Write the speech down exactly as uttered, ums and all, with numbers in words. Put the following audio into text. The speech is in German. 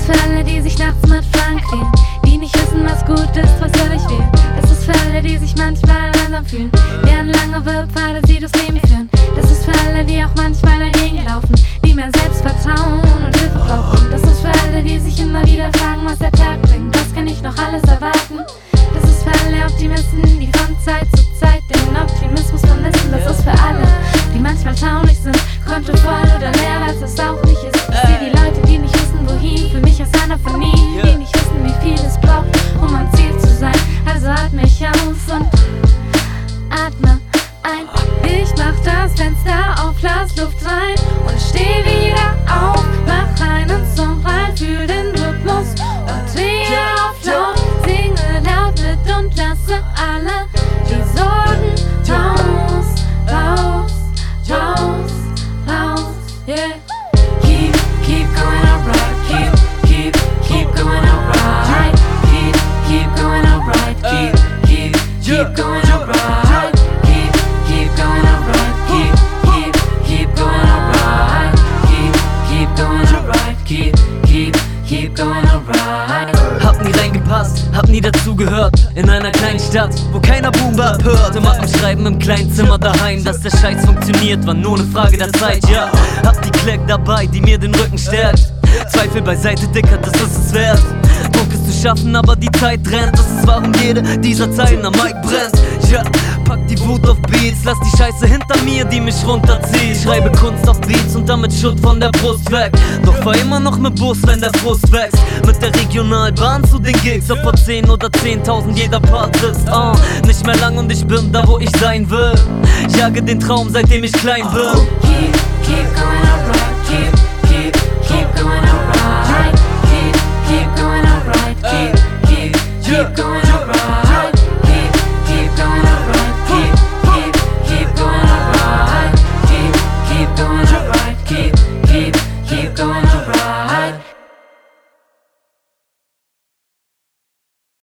für alle, die sich nachts mit Frank quälen, die nicht wissen, was gut ist, was soll ich wählen. Das ist für alle, die sich manchmal einsam fühlen, deren lange Wirrpfade sie durchs Leben führen. Das ist für alle, die auch manchmal dagegen laufen, die mehr Selbstvertrauen und Hilfe brauchen. Das ist für alle, die sich immer wieder fragen, was der Tag bringt, was kann ich noch alles erwarten. Das ist für alle Optimisten, die von Zeit zu Zeit den Optimismus vermissen. Das ist für alle, die manchmal traurig sind, kontovoll oder leer, was es auch nicht ist. Ich sehe die Leute, die nicht wissen, wohin, für mich ist einer von ihnen, die nicht wissen, wie viel es braucht, um am Ziel zu sein. Also atme ich aus und atme ein. Ich mach das Fenster auf, lass Luft rein und steh wieder auf. Mach einen Song rein, fühl den Rhythmus und drehe auf laut. Singe laut mit und lasse alle die Sorgen raus, raus, raus, raus, yeah. Keep, keep going alright, keep, keep, keep going alright, keep, keep going alright, keep, keep, keep going alright, keep, keep going alright, keep, keep, keep going alright, keep, keep going alright, keep, keep, keep going alright. Hab nie reingepasst, hab nie dazugehört. In einer kleinen Stadt, wo keiner Boom-Bap hört. Immer am Schreiben im kleinen Zimmer daheim. Dass der Scheiß funktioniert, war nur ne Frage der Zeit, ja. Hab die Kleck dabei, die mir den Rücken stärkt. Zweifel beiseite, Dicker, das ist es wert. Druck ist zu schaffen, aber die Zeit rennt. Das ist warum jede dieser Zeilen am Mic brennt. Ja, pack die Wut auf Beats, lass die Scheiße hinter mir, die mich runterzieht. Schreibe Kunst auf Beats und damit Schutt von der Brust weg. Doch fahr immer noch mit Bus, wenn der Frust wächst. Mit der Regionalbahn zu den Gigs, ob vor zehn oder zehntausend jeder Part sitzt. uh, Nicht mehr lang und ich bin da, wo ich sein will. Jage den Traum, seitdem ich klein bin. Keep, keep going alright, keep, keep